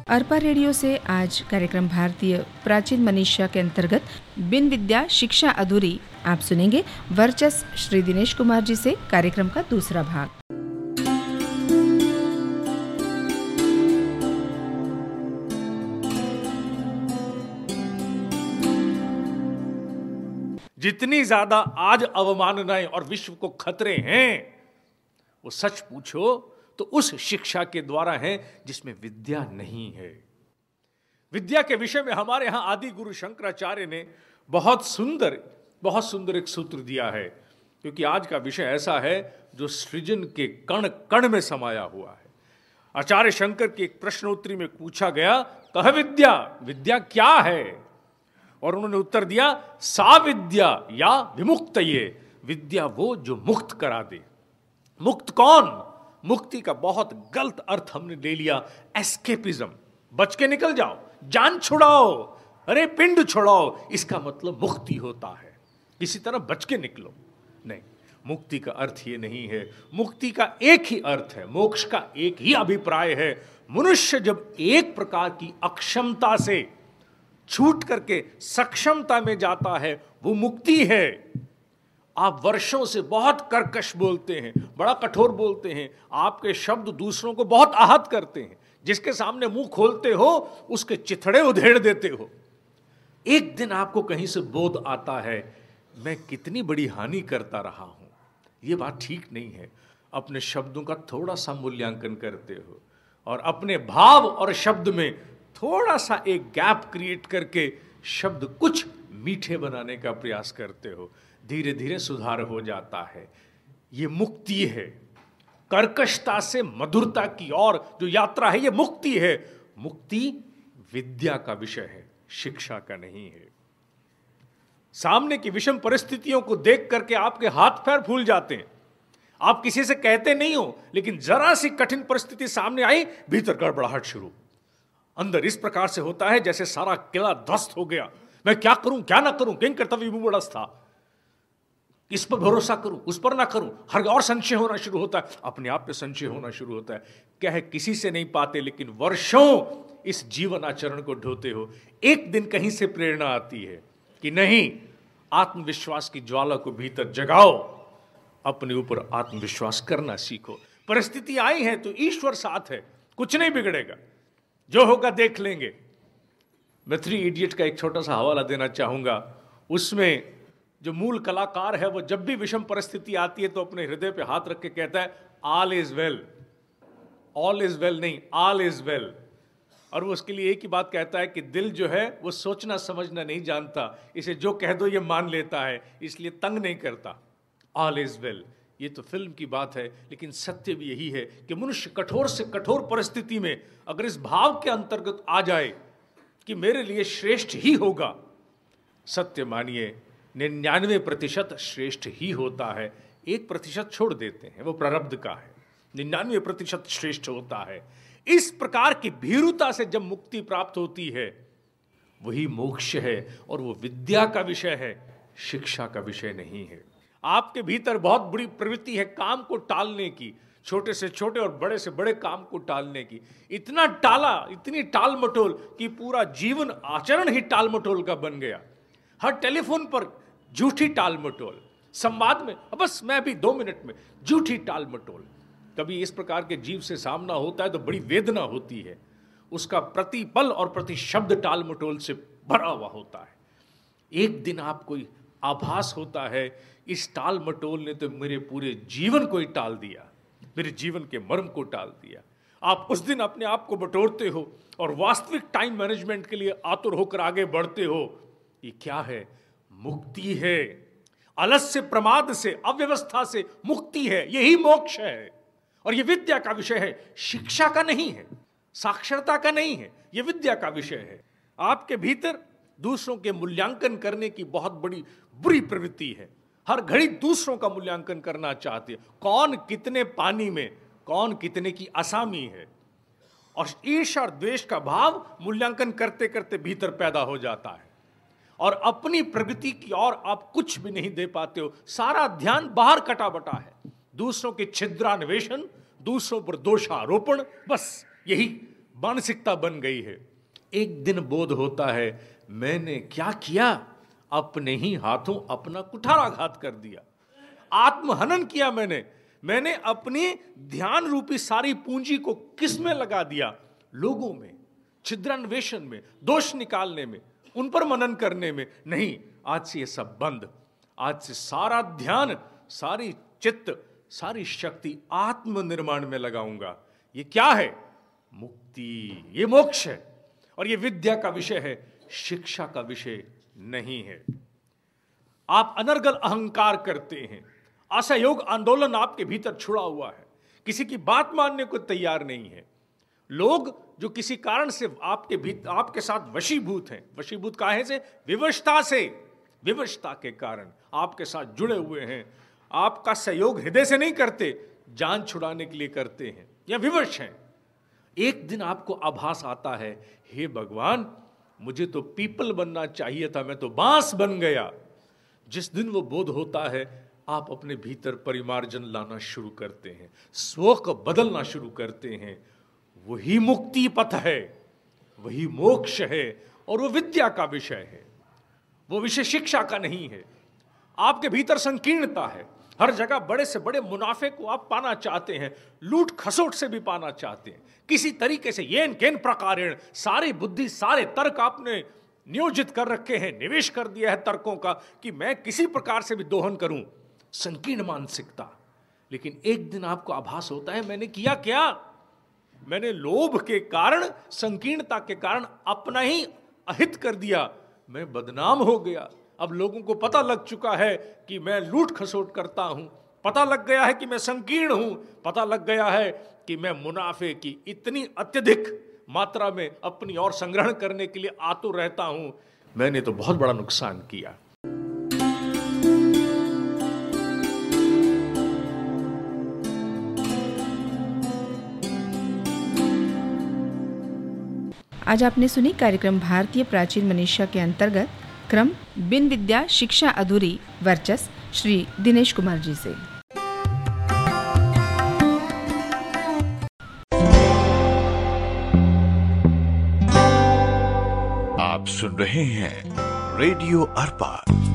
Arpa radio से आज कार्यक्रम भारतीय प्राचीन मनीषा के अंतर्गत बिन विद्या शिक्षा अधूरी आप सुनेंगे वर्चस्व श्री दिनेश कुमार जी से कार्यक्रम का दूसरा भाग। जितनी ज्यादा आज अवमाननाएं और विश्व को खतरे हैं, वो सच पूछो तो उस शिक्षा के द्वारा है जिसमें विद्या नहीं है। विद्या के विषय में हमारे यहां आदि गुरु शंकराचार्य ने बहुत सुंदर एक सूत्र दिया है, क्योंकि आज का विषय ऐसा है जो सृजन के कण कण में समाया हुआ है। आचार्य शंकर की एक प्रश्नोत्तरी में पूछा गया, कह विद्या, विद्या क्या है? और उन्होंने उत्तर दिया, सा विद्या या विमुक्तये, विद्या वो जो मुक्त करा दे। मुक्त कौन? मुक्ति का बहुत गलत अर्थ हमने ले लिया, एस्केपिज्म, बच के निकल जाओ, जान छुड़ाओ, अरे पिंड छुड़ाओ, इसका मतलब मुक्ति होता है, किसी तरह बच के निकलो। नहीं, मुक्ति का अर्थ ये नहीं है। मुक्ति का एक ही अर्थ है, मोक्ष का एक ही अभिप्राय है। मनुष्य जब एक प्रकार की अक्षमता से छूट करके सक्षमता में जाता है, वो मुक्ति है। आप वर्षों से बहुत कर्कश बोलते हैं, बड़ा कठोर बोलते हैं, आपके शब्द दूसरों को बहुत आहत करते हैं, जिसके सामने मुंह खोलते हो उसके चिथड़े उधेड़ देते हो। एक दिन आपको कहीं से बोध आता है, मैं कितनी बड़ी हानि करता रहा हूं, यह बात ठीक नहीं है। अपने शब्दों का थोड़ा सा मूल्यांकन करते हो और अपने भाव और शब्द में थोड़ा सा एक गैप क्रिएट करके शब्द कुछ मीठे बनाने का प्रयास करते हो, धीरे धीरे सुधार हो जाता है। ये मुक्ति है। कर्कशता से मधुरता की ओर जो यात्रा है, ये मुक्ति है। मुक्ति विद्या का विषय है, शिक्षा का नहीं है। सामने की विषम परिस्थितियों को देख करके आपके हाथ पैर फूल जाते हैं, आप किसी से कहते नहीं हो, लेकिन जरा सी कठिन परिस्थिति सामने आई, भीतर गड़बड़ाहट शुरू। अंदर इस प्रकार से होता है जैसे सारा किला ध्वस्त हो गया, मैं क्या करूं क्या ना करूं, किंग कर्तव्य विमूढ़ था, इस पर भरोसा करूं उस पर ना करूं, हर और संशय होना शुरू होता है, अपने आप पे संशय होना शुरू होता है। कह किसी से नहीं पाते, लेकिन वर्षों इस जीवन आचरण को ढोते हो। एक दिन कहीं से प्रेरणा आती है कि नहीं, आत्मविश्वास की ज्वाला को भीतर जगाओ, अपने ऊपर आत्मविश्वास करना सीखो। परिस्थिति आई है तो ईश्वर साथ है, कुछ नहीं बिगड़ेगा, जो होगा देख लेंगे। मैं 3 इडियट का एक छोटा सा हवाला देना चाहूंगा। उसमें जो मूल कलाकार है, वो जब भी विषम परिस्थिति आती है तो अपने हृदय पे हाथ रख के कहता है, all is well. All is well नहीं, ऑल इज वेल। और वो उसके लिए एक ही बात कहता है कि दिल जो है वो सोचना समझना नहीं जानता, इसे जो कह दो ये मान लेता है, इसलिए तंग नहीं करता। ऑल इज वेल, ये तो फिल्म की बात है, लेकिन सत्य भी यही है कि मनुष्य कठोर से कठोर परिस्थिति में अगर इस भाव के अंतर्गत आ जाए कि मेरे लिए श्रेष्ठ ही होगा, सत्य मानिए 99% श्रेष्ठ ही होता है। 1% छोड़ देते हैं, वो प्रारब्ध का है, 99% श्रेष्ठ होता है। इस प्रकार की भीरुता से जब मुक्ति प्राप्त होती है, वही मोक्ष है, और वो विद्या का विषय है, शिक्षा का विषय नहीं है। आपके भीतर बहुत बड़ी प्रवृत्ति है काम को टालने की, छोटे से छोटे और बड़े से बड़े काम को टालने की। इतना टाला, इतनी टाल मटोल कि पूरा जीवन आचरण ही टाल मटोल का बन गया। हर टेलीफोन पर झूठी टाल मटोल, संवाद में बस मैं भी 2 मिनट में, झूठी टाल मटोल। कभी इस प्रकार के जीव से सामना होता है तो बड़ी वेदना होती है, उसका प्रति पल और प्रति शब्द टाल मटोल से भरा हुआ होता है। एक दिन आपको आभास होता है, इस टाल मटोल ने तो मेरे पूरे जीवन को ही टाल दिया, मेरे जीवन के मर्म को टाल दिया। आप उस दिन अपने आप को बटोरते हो और वास्तविक टाइम मैनेजमेंट के लिए आतुर होकर आगे बढ़ते हो। ये क्या है? मुक्ति है। आलस्य, प्रमाद से, अव्यवस्था से मुक्ति है, यही मोक्ष है। और ये विद्या का विषय है, शिक्षा का नहीं है, साक्षरता का नहीं है, ये विद्या का विषय है। आपके भीतर दूसरों के मूल्यांकन करने की बहुत बड़ी बुरी प्रवृत्ति है। हर घड़ी दूसरों का मूल्यांकन करना चाहते हैं, कौन कितने पानी में, कौन कितने की असामी है। और ईर्ष्या और द्वेष का भाव मूल्यांकन करते करते भीतर पैदा हो जाता है, और अपनी प्रगति की ओर आप कुछ भी नहीं दे पाते हो। सारा ध्यान बाहर कटाबटा है, दूसरों के छिद्रान्वेषण, दूसरों पर दोषारोपण, बस यही मानसिकता बन गई है। एक दिन बोध होता है, मैंने क्या किया, अपने ही हाथों अपना कुठाराघात कर दिया, आत्महनन किया। मैंने अपनी ध्यान रूपी सारी पूंजी को किस में लगा दिया? लोगों में, छिद्रान्वेषण में, दोष निकालने में, उन पर मनन करने में। नहीं, आज से ये सब बंद। आज से सारा ध्यान, सारी चित्त, सारी शक्ति आत्मनिर्माण में लगाऊंगा। ये क्या है? मुक्ति, ये मोक्ष है। और ये विद्या का विषय है, शिक्षा का विषय नहीं है। आप अनर्गल अहंकार करते हैं, असहयोग आंदोलन आपके भीतर छुड़ा हुआ है, किसी की बात मानने को तैयार नहीं है। लोग जो किसी कारण से आपके साथ वशीभूत हैं, वशीभूत काहे से? विवशता से। विवशता के कारण आपके साथ जुड़े हुए हैं, आपका सहयोग हृदय से नहीं करते, जान छुड़ाने के लिए करते हैं या विवश हैं। एक दिन आपको आभास आता है, हे भगवान, मुझे तो पीपल बनना चाहिए था, मैं तो बांस बन गया। जिस दिन वो बोध होता है, आप अपने भीतर परिमार्जन लाना शुरू करते हैं, स्व को बदलना शुरू करते हैं। वही मुक्ति पथ है, वही मोक्ष है, और वो विद्या का विषय है। वो विषय शिक्षा का नहीं है। आपके भीतर संकीर्णता है, हर जगह बड़े से बड़े मुनाफे को आप पाना चाहते हैं, लूट खसोट से भी पाना चाहते हैं, किसी तरीके से येन केन प्रकारेण सारी बुद्धि, सारे तर्क आपने नियोजित कर रखे हैं, निवेश कर दिया है तर्कों का कि मैं किसी प्रकार से भी दोहन करूं। संकीर्ण मानसिकता। लेकिन एक दिन आपको आभास होता है, मैंने किया क्या? मैंने लोभ के कारण, संकीर्णता के कारण अपना ही अहित कर दिया, मैं बदनाम हो गया। अब लोगों को पता लग चुका है कि मैं लूट खसोट करता हूं, पता लग गया है कि मैं संकीर्ण हूं, पता लग गया है कि मैं मुनाफे की इतनी अत्यधिक मात्रा में अपनी और संग्रहण करने के लिए आतुर रहता हूं। मैंने तो बहुत बड़ा नुकसान किया। आज आपने सुनी कार्यक्रम भारतीय प्राचीन मनीषा के अंतर्गत क्रम बिन विद्या शिक्षा अधूरी, वर्चस श्री दिनेश कुमार जी से। आप सुन रहे हैं रेडियो अर्पा।